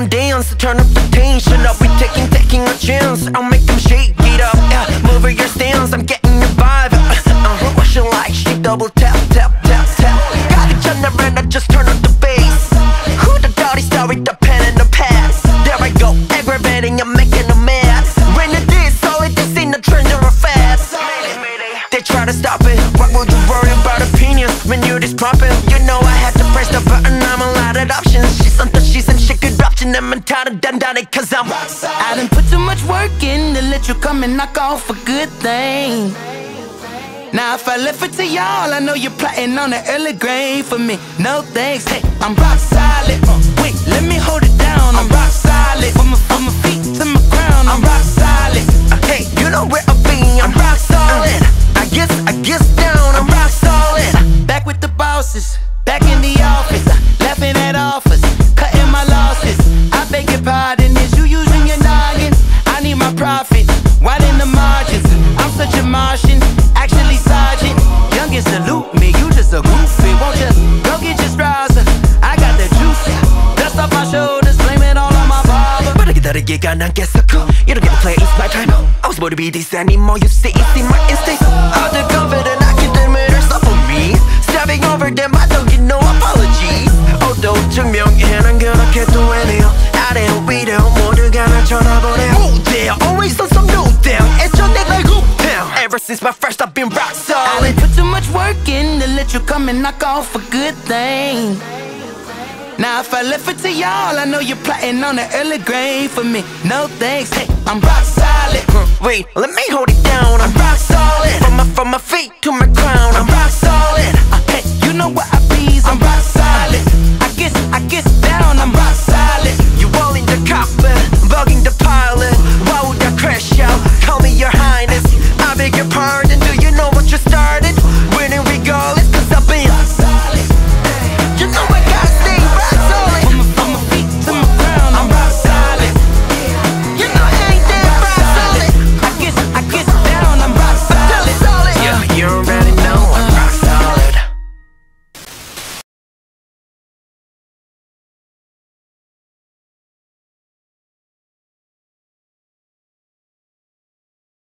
them dance, turn up the tension up. We taking a chance, I'll make them shake it up. Yeah, move your stance, I'm getting your vibe. Rushing like she double tap, tap, tap, tap. Got each other and I just turn up the bass. Who the dirty star with the pen and the past? There I go, aggravating, I'm making a mess. When it is, so it is in the trend or a fast. They try to stop it, why would you worry about opinions when you're just popping? You know I had to press the button, I'm allotted options. She's on the she's and she could option them and tired of done it cause I'm I done put too much work in to let you come and knock off a good thing. Now if I left it to y'all, I know you're plotting on the early grave for me. No thanks, hey, I'm rock solid. Wait, let me hold it down. I'm rock solid. From my feet to my crown, I'm rock solid. Hey, you know where I'll be, I'm rock solid. I guess down, I'm rock solid. Back with the bosses, back in the office, laughing at offers, cutting my losses. I beg your pardon, is you using your noggin? I need my profit, widen the margins. I'm such a Martian, actually sergeant. Youngin' salute me, you just a goofy. Won't you go get your straws? I got the juice, dust off my shoulders, blame it all on my barber. But I get that again, I guess I could. You don't get to play, it's my time. I was supposed to be this anymore, you see my instincts. Out the confident, I can admit there's stuff for me. Stepping over them, I don't get no apologies. Although 증명해는 그렇게 또 해내요. 아래로 위로 모두가 날 쳐다보네. Move there, always on some new thing. 애초 내가 굽down. Ever since my first I've been rock solid. I done put too much work in to let you come and knock off a good thing. Now if I left it to y'all, I know you're plotting on the early grave for me. No thanks, hey, I'm rock solid. Wait, let me hold it down. I'm rock solid. From my feet to my crown, I'm rock solid.